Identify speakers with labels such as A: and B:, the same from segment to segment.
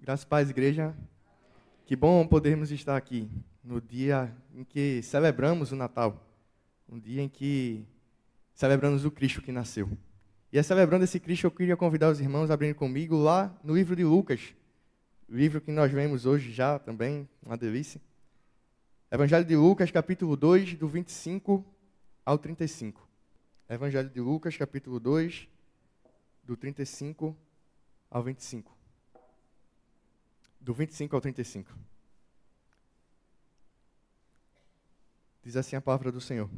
A: Graças a Deus, igreja. Que bom podermos estar aqui no dia em que celebramos o Natal. Um dia em que celebramos o Cristo que nasceu. E celebrando esse Cristo, eu queria convidar os irmãos a abrirem comigo lá no livro de Lucas. O livro que nós vemos hoje já também, uma delícia. Evangelho de Lucas, capítulo 2, do 25 ao 35. Evangelho de Lucas, capítulo 2, do 35 ao 25. Do 25 ao 35. Diz assim a palavra do Senhor.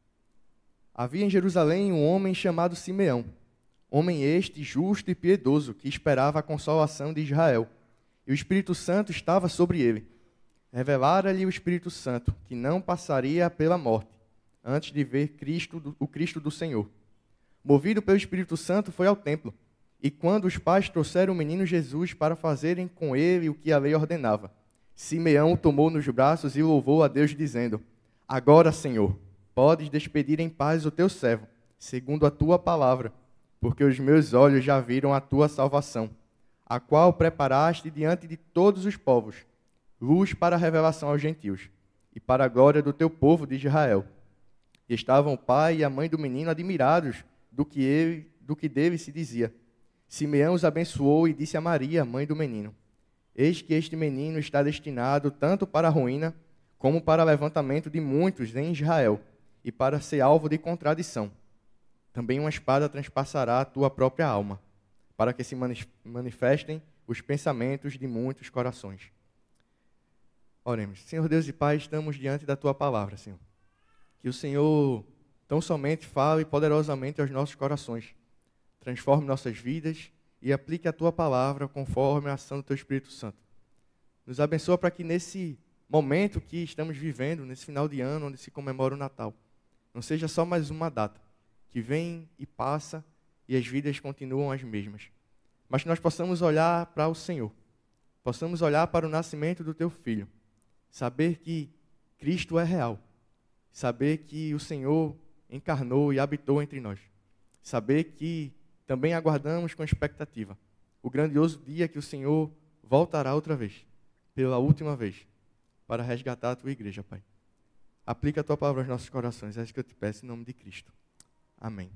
A: Havia em Jerusalém um homem chamado Simeão, homem este justo e piedoso, que esperava a consolação de Israel. E o Espírito Santo estava sobre ele. Revelara-lhe o Espírito Santo, que não passaria pela morte, antes de ver o Cristo do Senhor. Movido pelo Espírito Santo, foi ao templo. E quando os pais trouxeram o menino Jesus para fazerem com ele o que a lei ordenava, Simeão o tomou nos braços e louvou a Deus, dizendo: Agora, Senhor, podes despedir em paz o teu servo, segundo a tua palavra, porque os meus olhos já viram a tua salvação, a qual preparaste diante de todos os povos, luz para a revelação aos gentios, e para a glória do teu povo de Israel. E estavam o pai e a mãe do menino admirados do que dele se dizia. Simeão os abençoou e disse a Maria, mãe do menino: Eis que este menino está destinado tanto para a ruína, como para o levantamento de muitos em Israel, e para ser alvo de contradição. Também uma espada transpassará a tua própria alma, para que se manifestem os pensamentos de muitos corações. Oremos. Senhor Deus e Pai, estamos diante da tua palavra, Senhor. Que o Senhor tão somente fale poderosamente aos nossos corações. Transforme nossas vidas e aplique a tua palavra conforme a ação do teu Espírito Santo. Nos abençoa para que nesse momento que estamos vivendo, nesse final de ano, onde se comemora o Natal, não seja só mais uma data que vem e passa e as vidas continuam as mesmas, mas que nós possamos olhar para o Senhor, possamos olhar para o nascimento do teu Filho, saber que Cristo é real, saber que o Senhor encarnou e habitou entre nós, saber que também aguardamos com expectativa o grandioso dia que o Senhor voltará outra vez, pela última vez, para resgatar a tua igreja, Pai. Aplica a tua palavra aos nossos corações, é isso que eu te peço em nome de Cristo. Amém.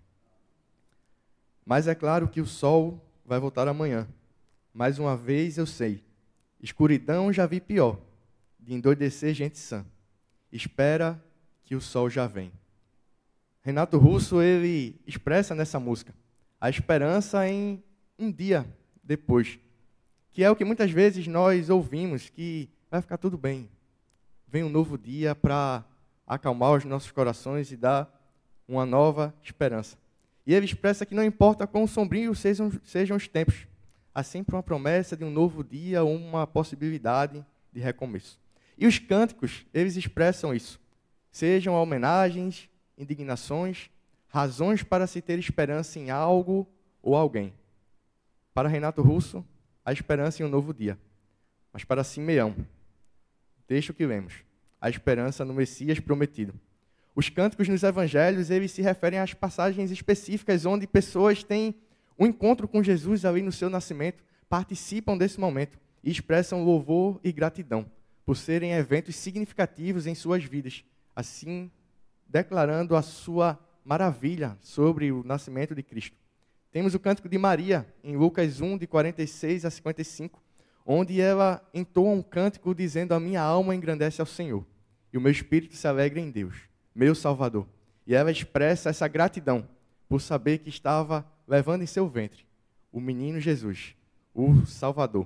A: Mas é claro que o sol vai voltar amanhã. Mais uma vez eu sei, escuridão já vi pior, de endoidecer gente sã. Espera que o sol já vem. Renato Russo, ele expressa nessa música a esperança em um dia depois, que é o que muitas vezes nós ouvimos, que vai ficar tudo bem. Vem um novo dia para acalmar os nossos corações e dar uma nova esperança. E ele expressa que não importa quão sombrios sejam os tempos, há sempre uma promessa de um novo dia ou uma possibilidade de recomeço. E os cânticos, eles expressam isso. Sejam homenagens, indignações, razões para se ter esperança em algo ou alguém. Para Renato Russo, a esperança em um novo dia. Mas para Simeão, deixa o que lemos, a esperança no Messias prometido. Os cânticos nos evangelhos, eles se referem às passagens específicas onde pessoas têm um encontro com Jesus ali no seu nascimento, participam desse momento e expressam louvor e gratidão por serem eventos significativos em suas vidas, assim declarando a sua maravilha sobre o nascimento de Cristo. Temos o cântico de Maria, em Lucas 1, de 46 a 55, onde ela entoa um cântico dizendo: A minha alma engrandece ao Senhor, e o meu espírito se alegra em Deus, meu Salvador. E ela expressa essa gratidão por saber que estava levando em seu ventre o menino Jesus, o Salvador.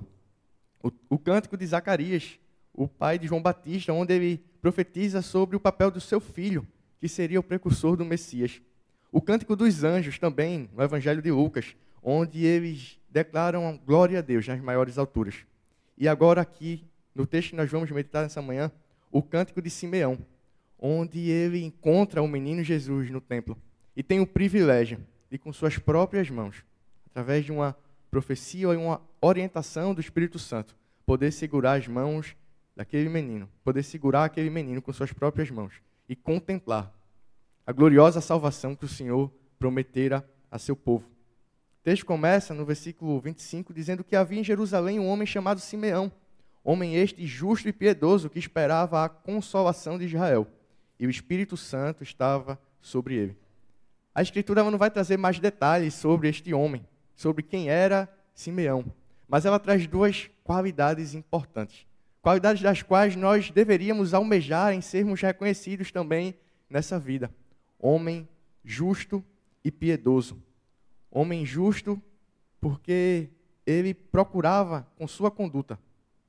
A: O cântico de Zacarias, o pai de João Batista, onde ele profetiza sobre o papel do seu filho, que seria o precursor do Messias. O cântico dos anjos também, no Evangelho de Lucas, onde eles declaram glória a Deus nas maiores alturas. E agora aqui, no texto que nós vamos meditar nessa manhã, o cântico de Simeão, onde ele encontra o menino Jesus no templo e tem o privilégio de, com suas próprias mãos, através de uma profecia ou uma orientação do Espírito Santo, poder segurar as mãos daquele menino, poder segurar aquele menino com suas próprias mãos e contemplar a gloriosa salvação que o Senhor prometera a seu povo. texto começa no versículo 25, dizendo que havia em Jerusalém um homem chamado Simeão, homem este justo e piedoso, que esperava a consolação de Israel, e o Espírito Santo estava sobre ele. A Escritura não vai trazer mais detalhes sobre este homem, sobre quem era Simeão, mas ela traz duas qualidades importantes, qualidades das quais nós deveríamos almejar em sermos reconhecidos também nessa vida. Homem justo e piedoso. Homem justo porque ele procurava, com sua conduta,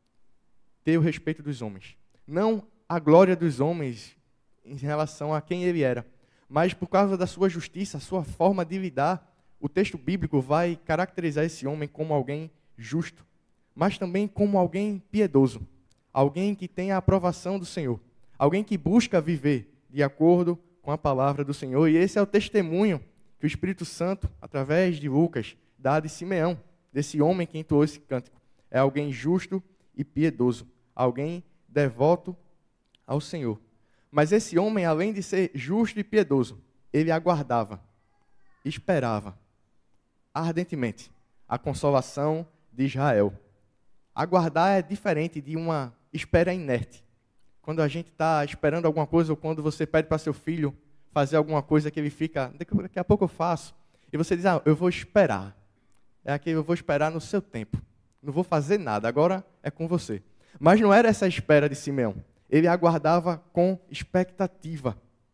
A: ter o respeito dos homens. Não a glória dos homens em relação a quem ele era, mas por causa da sua justiça, a sua forma de lidar. O texto bíblico vai caracterizar esse homem como alguém justo, mas também como alguém piedoso, alguém que tem a aprovação do Senhor, alguém que busca viver de acordo com a palavra do Senhor. E esse é o testemunho que o Espírito Santo, através de Lucas, dá de Simeão, desse homem que entoou esse cântico. É alguém justo e piedoso, alguém devoto ao Senhor. Mas esse homem, além de ser justo e piedoso, ele aguardava, esperava ardentemente a consolação de Israel. Aguardar é diferente de uma espera inerte. Quando a gente está esperando alguma coisa, ou quando você pede para seu filho fazer alguma coisa que ele fica, daqui a pouco eu faço, e você diz, eu vou esperar. É aquele, eu vou esperar no seu tempo. Não vou fazer nada, agora é com você. Mas não era essa a espera de Simeão. Ele aguardava com expectativa.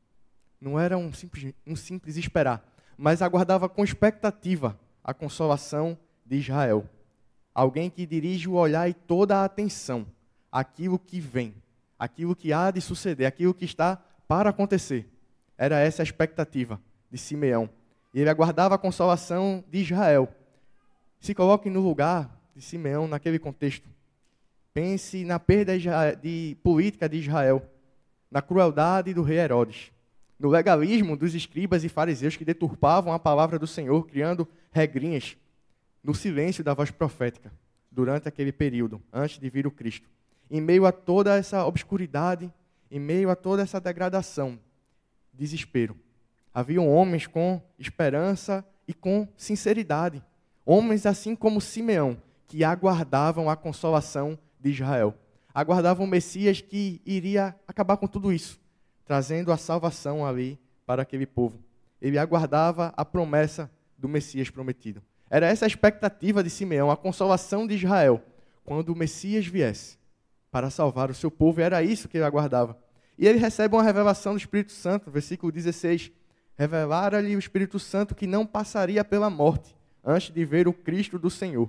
A: Não era um simples esperar, mas aguardava com expectativa a consolação de Israel. Alguém que dirige o olhar e toda a atenção àquilo que vem, aquilo que há de suceder, aquilo que está para acontecer. Era essa a expectativa de Simeão. E ele aguardava a consolação de Israel. Se coloque no lugar de Simeão naquele contexto. Pense na perda política de Israel, na crueldade do rei Herodes, no legalismo dos escribas e fariseus que deturpavam a palavra do Senhor, criando regrinhas, no silêncio da voz profética, durante aquele período, antes de vir o Cristo. Em meio a toda essa obscuridade, em meio a toda essa degradação, desespero, haviam homens com esperança e com sinceridade, homens assim como Simeão, que aguardavam a consolação de Israel, aguardavam o Messias que iria acabar com tudo isso, trazendo a salvação ali para aquele povo. Ele aguardava a promessa do Messias prometido. Era essa a expectativa de Simeão, a consolação de Israel, quando o Messias viesse para salvar o seu povo, e era isso que ele aguardava. E ele recebe uma revelação do Espírito Santo, versículo 16, revelara-lhe o Espírito Santo que não passaria pela morte, antes de ver o Cristo do Senhor.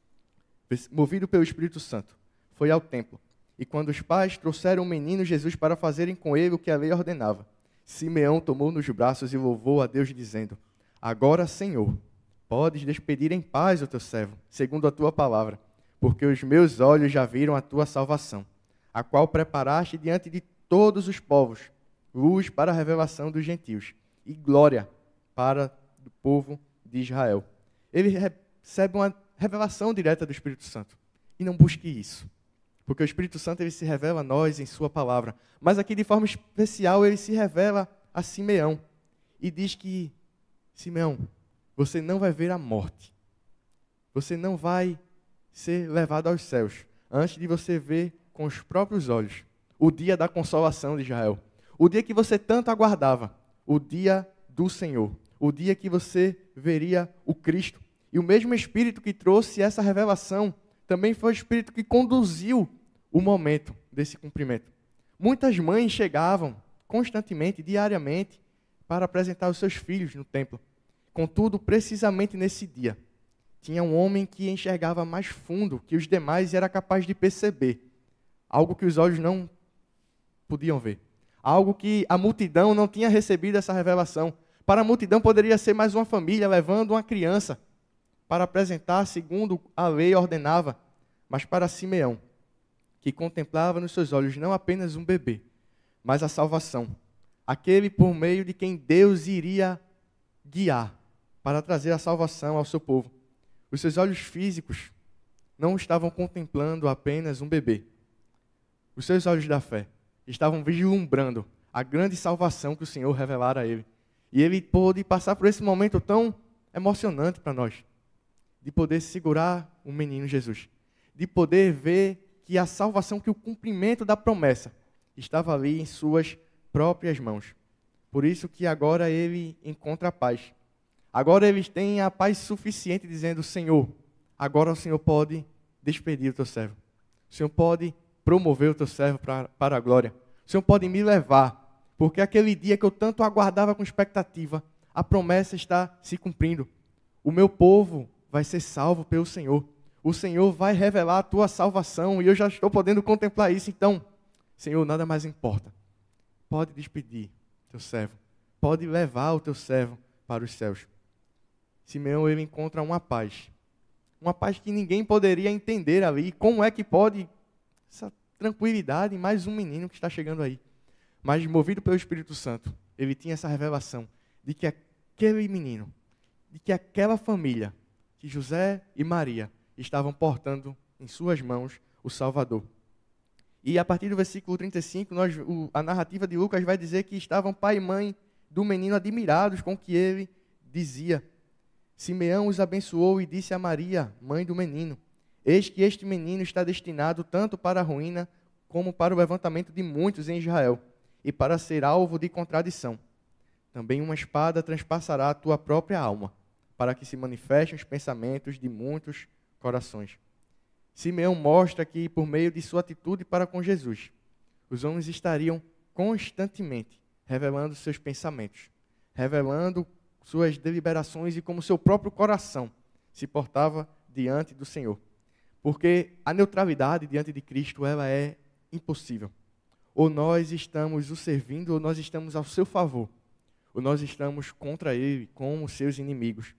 A: Movido pelo Espírito Santo, foi ao templo. E quando os pais trouxeram o menino Jesus para fazerem com ele o que a lei ordenava, Simeão tomou nos braços e louvou a Deus, dizendo, agora, Senhor, podes despedir em paz o teu servo, segundo a tua palavra, porque os meus olhos já viram a tua salvação, a qual preparaste diante de todos os povos, luz para a revelação dos gentios e glória para o povo de Israel. Ele recebe uma revelação direta do Espírito Santo. E não busque isso. Porque o Espírito Santo ele se revela a nós em sua palavra. Mas aqui de forma especial ele se revela a Simeão. E diz que, Simeão, você não vai ver a morte. Você não vai ser levado aos céus antes de você ver com os próprios olhos o dia da consolação de Israel. O dia que você tanto aguardava. O dia do Senhor. O dia que você veria o Cristo. E o mesmo Espírito que trouxe essa revelação também foi o Espírito que conduziu o momento desse cumprimento. Muitas mães chegavam constantemente, diariamente, para apresentar os seus filhos no templo. Contudo, precisamente nesse dia, tinha um homem que enxergava mais fundo que os demais e era capaz de perceber algo que os olhos não podiam ver. Algo que a multidão não tinha recebido essa revelação. Para a multidão poderia ser mais uma família levando uma criança para apresentar segundo a lei ordenava, mas para Simeão, que contemplava nos seus olhos não apenas um bebê, mas a salvação, aquele por meio de quem Deus iria guiar para trazer a salvação ao seu povo. Os seus olhos físicos não estavam contemplando apenas um bebê. Os seus olhos da fé estavam vislumbrando a grande salvação que o Senhor revelara a ele. E ele pôde passar por esse momento tão emocionante para nós, de poder segurar o menino Jesus, de poder ver que a salvação, que o cumprimento da promessa estava ali em suas próprias mãos. Por isso que agora ele encontra a paz. Agora eles têm a paz suficiente, dizendo: Senhor, agora o Senhor pode despedir o teu servo. O Senhor pode promover o teu servo para a glória. O Senhor pode me levar, porque aquele dia que eu tanto aguardava com expectativa, a promessa está se cumprindo. O meu povo vai ser salvo pelo Senhor. O Senhor vai revelar a tua salvação e eu já estou podendo contemplar isso. Então, Senhor, nada mais importa. Pode despedir teu servo. Pode levar o teu servo para os céus. Simeão, ele encontra uma paz que ninguém poderia entender ali. Como é que pode essa tranquilidade em mais um menino que está chegando aí? Mas, movido pelo Espírito Santo, ele tinha essa revelação de que aquele menino, de que aquela família, que José e Maria estavam portando em suas mãos o Salvador. E a partir do versículo 35, a narrativa de Lucas vai dizer que estavam pai e mãe do menino admirados com o que ele dizia. Simeão os abençoou e disse a Maria, mãe do menino: eis que este menino está destinado tanto para a ruína como para o levantamento de muitos em Israel, e para ser alvo de contradição. Também uma espada transpassará a tua própria alma, para que se manifestem os pensamentos de muitos corações. Simeão mostra que, por meio de sua atitude para com Jesus, os homens estariam constantemente revelando seus pensamentos, revelando suas deliberações e como seu próprio coração se portava diante do Senhor. Porque a neutralidade diante de Cristo, ela é impossível. Ou nós estamos o servindo, ou nós estamos ao seu favor, ou nós estamos contra ele, como seus inimigos.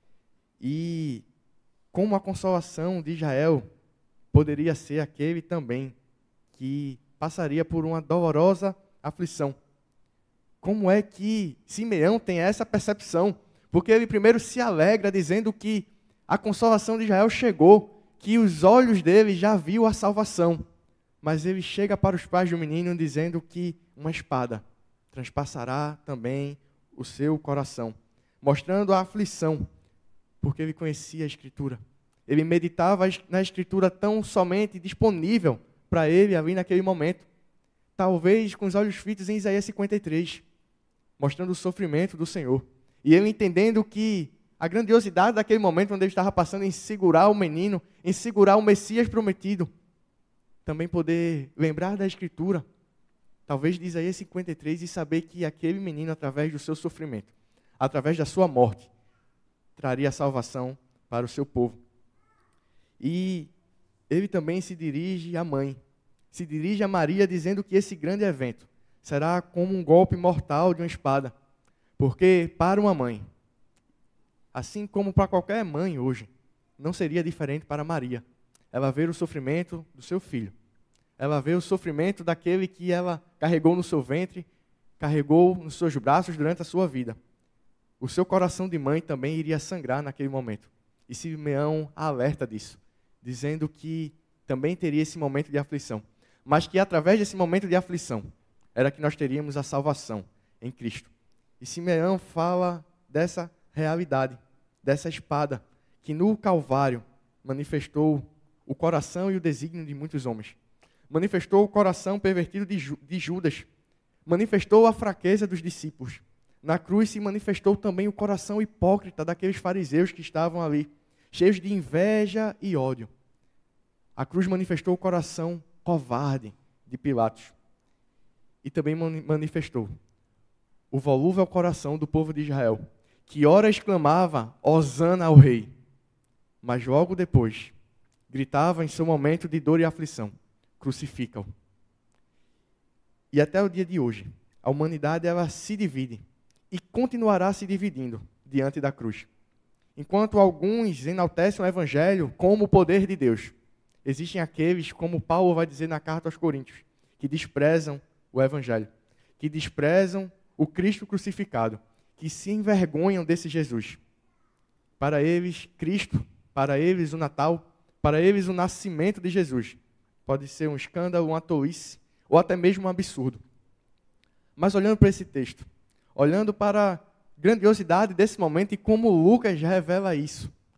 A: E como a consolação de Israel poderia ser aquele também que passaria por uma dolorosa aflição. Como é que Simeão tem essa percepção? Porque ele primeiro se alegra dizendo que a consolação de Israel chegou, que os olhos dele já viu a salvação. Mas ele chega para os pais do menino dizendo que uma espada transpassará também o seu coração, mostrando a aflição, porque ele conhecia a Escritura. Ele meditava na Escritura tão somente disponível para ele ali naquele momento. Talvez com os olhos fitos em Isaías 53, mostrando o sofrimento do Senhor. E ele entendendo que a grandiosidade daquele momento onde ele estava passando em segurar o menino, em segurar o Messias prometido, também poder lembrar da Escritura, talvez de Isaías 53, e saber que aquele menino, através do seu sofrimento, através da sua morte, traria a salvação para o seu povo. E ele também se dirige à mãe, se dirige a Maria, dizendo que esse grande evento será como um golpe mortal de uma espada. Porque para uma mãe, assim como para qualquer mãe hoje, não seria diferente para Maria. Ela vê o sofrimento do seu filho. Ela vê o sofrimento daquele que ela carregou no seu ventre, carregou nos seus braços durante a sua vida. O seu coração de mãe também iria sangrar naquele momento. E Simeão a alerta disso, dizendo que também teria esse momento de aflição. Mas que através desse momento de aflição, era que nós teríamos a salvação em Cristo. E Simeão fala dessa realidade, dessa espada, que no Calvário manifestou o coração e o desígnio de muitos homens. Manifestou o coração pervertido de Judas. Manifestou a fraqueza dos discípulos. Na cruz se manifestou também o coração hipócrita daqueles fariseus que estavam ali, cheios de inveja e ódio. A cruz manifestou o coração covarde de Pilatos. E também manifestou o volúvel coração do povo de Israel, que ora exclamava, Hosana ao rei, mas logo depois gritava em seu momento de dor e aflição, crucifica-o. E até o dia de hoje, a humanidade ela se divide e continuará se dividindo diante da cruz. Enquanto alguns enaltecem o Evangelho como o poder de Deus, existem aqueles, como Paulo vai dizer na carta aos Coríntios, que desprezam o Evangelho, que desprezam o Cristo crucificado, que se envergonham desse Jesus. Para eles, Cristo, para eles o Natal, para eles o nascimento de Jesus, pode ser um escândalo, uma tolice, ou até mesmo um absurdo. Mas olhando para esse texto, olhando para a grandiosidade desse momento e como Lucas revela isso,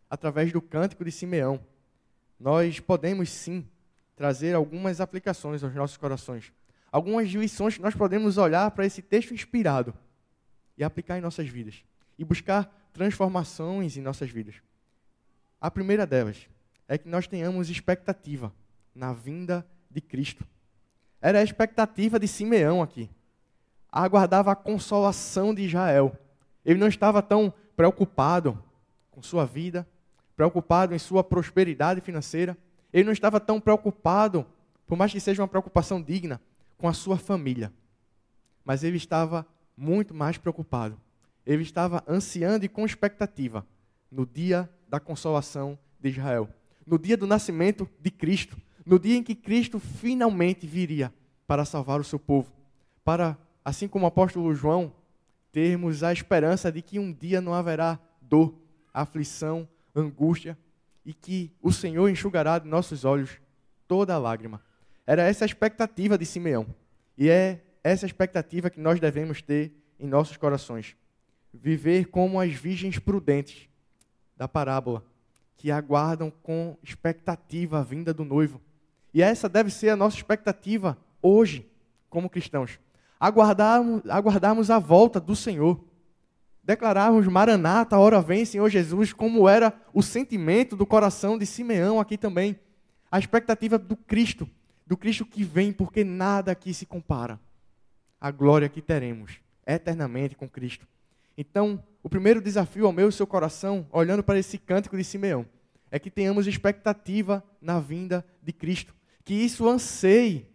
A: através do cântico de Simeão, nós podemos sim trazer algumas aplicações aos nossos corações. Algumas lições que nós podemos olhar para esse texto inspirado e aplicar em nossas vidas. E buscar transformações em nossas vidas. A primeira delas é que nós tenhamos expectativa na vinda de Cristo. Era a expectativa de Simeão aqui. Aguardava a consolação de Israel. Ele não estava tão preocupado com sua vida, preocupado em sua prosperidade financeira. Ele não estava tão preocupado, por mais que seja uma preocupação digna, com a sua família. Mas ele estava muito mais preocupado. Ele estava ansiando e com expectativa no dia da consolação de Israel. No dia do nascimento de Cristo. No dia em que Cristo finalmente viria para salvar o seu povo. Para, assim como o apóstolo João, termos a esperança de que um dia não haverá dor, aflição, angústia, e que o Senhor enxugará de nossos olhos toda a lágrima. Era essa a expectativa de Simeão. E é essa expectativa que nós devemos ter em nossos corações. Viver como as virgens prudentes da parábola, que aguardam com expectativa a vinda do noivo. E essa deve ser a nossa expectativa hoje, como cristãos. Aguardarmos a volta do Senhor. Declararmos Maranata, a hora vem, Senhor Jesus, como era o sentimento do coração de Simeão aqui também. A expectativa do Cristo que vem, porque nada aqui se compara à glória que teremos eternamente com Cristo. Então, o primeiro desafio ao meu e seu coração, olhando para esse cântico de Simeão, é que tenhamos expectativa na vinda de Cristo. Que isso anseie,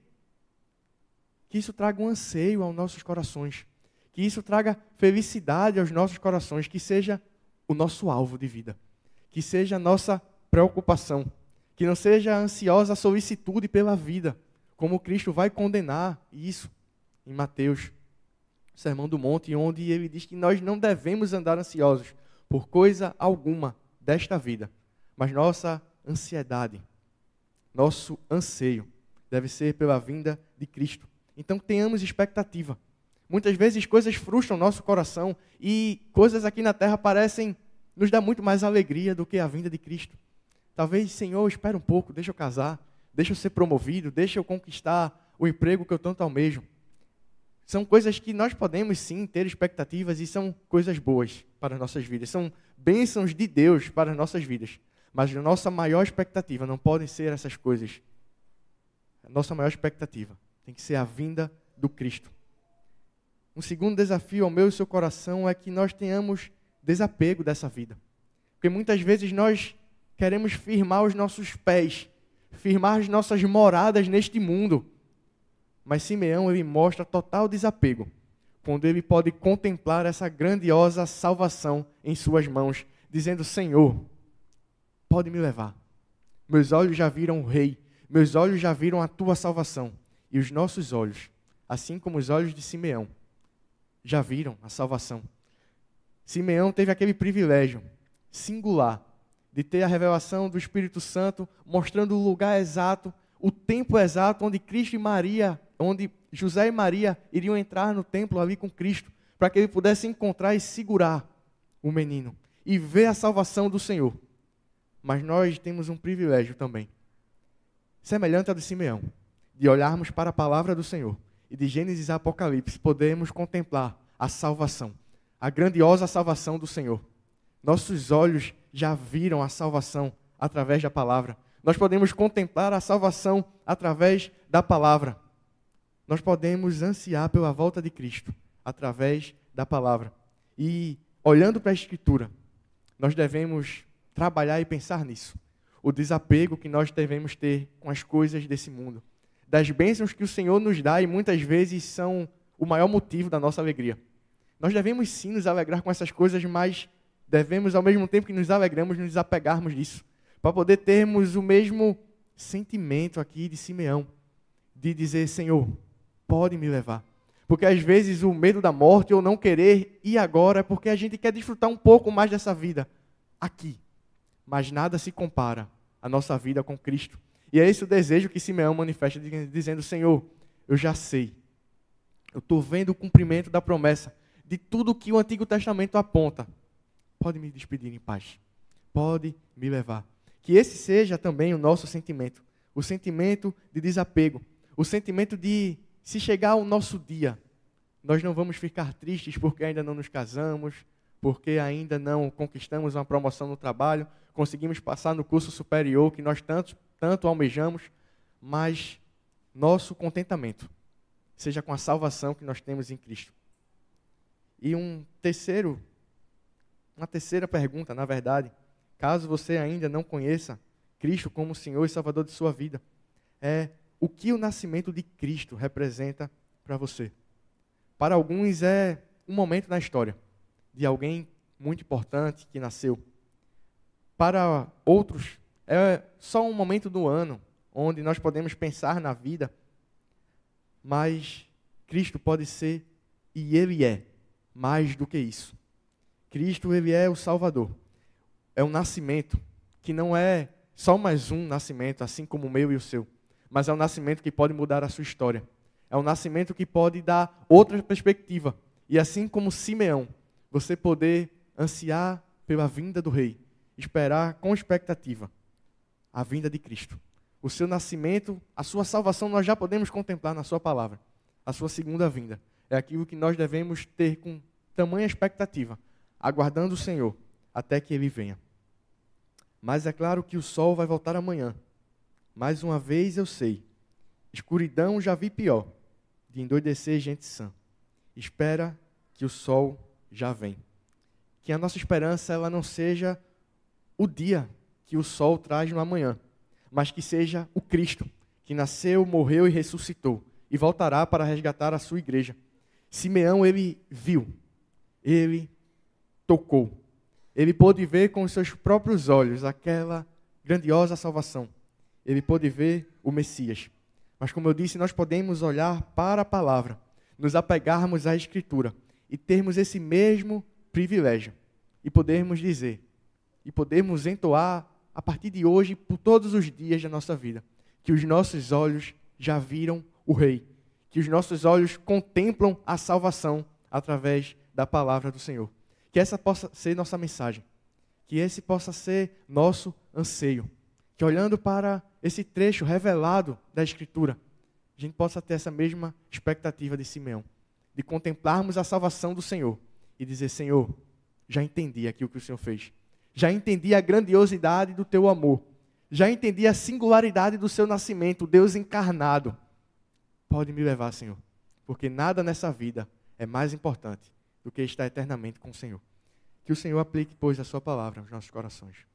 A: que isso traga um anseio aos nossos corações. Que isso traga felicidade aos nossos corações, que seja o nosso alvo de vida. Que seja a nossa preocupação. Que não seja a ansiosa solicitude pela vida, como Cristo vai condenar isso em Mateus, Sermão do Monte, onde ele diz que nós não devemos andar ansiosos por coisa alguma desta vida, mas nossa ansiedade, nosso anseio deve ser pela vinda de Cristo. Então tenhamos expectativa. Muitas vezes coisas frustram nosso coração e coisas aqui na terra parecem nos dar muito mais alegria do que a vinda de Cristo. Talvez, Senhor, espera um pouco, deixa eu casar, deixa eu ser promovido, deixa eu conquistar o emprego que eu tanto almejo. São coisas que nós podemos sim ter expectativas e são coisas boas para as nossas vidas. São bênçãos de Deus para as nossas vidas. Mas a nossa maior expectativa não podem ser essas coisas. A nossa maior expectativa tem que ser a vinda do Cristo. Um segundo desafio ao meu e seu coração é que nós tenhamos desapego dessa vida. Porque muitas vezes nós queremos firmar os nossos pés, firmar as nossas moradas neste mundo. Mas Simeão, ele mostra total desapego, quando ele pode contemplar essa grandiosa salvação em suas mãos, dizendo, Senhor, pode me levar. Meus olhos já viram o Rei, meus olhos já viram a tua salvação. E os nossos olhos, assim como os olhos de Simeão, já viram a salvação. Simeão teve aquele privilégio singular de ter a revelação do Espírito Santo, mostrando o lugar exato, o tempo exato onde Cristo e Maria, onde José e Maria iriam entrar no templo ali com Cristo, para que ele pudesse encontrar e segurar o menino e ver a salvação do Senhor. Mas nós temos um privilégio também, semelhante ao de Simeão, de olharmos para a palavra do Senhor e de Gênesis a Apocalipse podemos contemplar a salvação, a grandiosa salvação do Senhor. Nossos olhos já viram a salvação através da palavra. Nós podemos contemplar a salvação através da palavra. Nós podemos ansiar pela volta de Cristo através da palavra. E, olhando para a Escritura, nós devemos trabalhar e pensar nisso. O desapego que nós devemos ter com as coisas desse mundo. Das bênçãos que o Senhor nos dá e muitas vezes são o maior motivo da nossa alegria. Nós devemos sim nos alegrar com essas coisas, mas devemos, ao mesmo tempo que nos alegramos, nos desapegarmos disso. Para poder termos o mesmo sentimento aqui de Simeão, de dizer, Senhor, pode me levar. Porque às vezes o medo da morte ou não querer ir agora é porque a gente quer desfrutar um pouco mais dessa vida aqui. Mas nada se compara à nossa vida com Cristo. E é esse o desejo que Simeão manifesta, dizendo, Senhor, eu já sei. Eu estou vendo o cumprimento da promessa de tudo que o Antigo Testamento aponta. Pode me despedir em paz. pode me levar. Que esse seja também o nosso sentimento. O sentimento de desapego. O sentimento de, se chegar o nosso dia, nós não vamos ficar tristes porque ainda não nos casamos, porque ainda não conquistamos uma promoção no trabalho, conseguimos passar no curso superior que nós tanto almejamos, mas nosso contentamento seja com a salvação que nós temos em Cristo. E uma terceira pergunta, na verdade, caso você ainda não conheça Cristo como Senhor e Salvador de sua vida, é o que o nascimento de Cristo representa para você. Para alguns é um momento na história de alguém muito importante que nasceu. Para outros é só um momento do ano onde nós podemos pensar na vida, mas Cristo pode ser, e Ele é, mais do que isso. Cristo, Ele é o Salvador. É um nascimento que não é só mais um nascimento, assim como o meu e o seu, mas é um nascimento que pode mudar a sua história. É um nascimento que pode dar outra perspectiva. E assim como Simeão, você poder ansiar pela vinda do Rei, esperar com expectativa a vinda de Cristo. O seu nascimento, a sua salvação, nós já podemos contemplar na sua palavra. A sua segunda vinda. É aquilo que nós devemos ter com tamanha expectativa, aguardando o Senhor até que Ele venha. Mas é claro que o sol vai voltar amanhã. Mais uma vez eu sei, escuridão já vi pior, de endoidecer gente sã. Espera que o sol já vem. Que a nossa esperança ela não seja o dia que o sol traz no amanhã, mas que seja o Cristo, que nasceu, morreu e ressuscitou, e voltará para resgatar a sua igreja. Simeão, ele viu, ele tocou, ele pôde ver com os seus próprios olhos aquela grandiosa salvação. Ele pôde ver o Messias. Mas como eu disse, nós podemos olhar para a palavra, nos apegarmos à Escritura e termos esse mesmo privilégio e podermos dizer, e podermos entoar a partir de hoje, por todos os dias da nossa vida, que os nossos olhos já viram o Rei, que os nossos olhos contemplam a salvação através da palavra do Senhor. Que essa possa ser nossa mensagem, que esse possa ser nosso anseio, que olhando para esse trecho revelado da Escritura, a gente possa ter essa mesma expectativa de Simeão, de contemplarmos a salvação do Senhor e dizer, Senhor, já entendi aquilo que o Senhor fez, já entendi a grandiosidade do teu amor, já entendi a singularidade do seu nascimento, Deus encarnado. Pode me levar, Senhor, porque nada nessa vida é mais importante do que estar eternamente com o Senhor. Que o Senhor aplique, pois, a sua palavra aos nossos corações.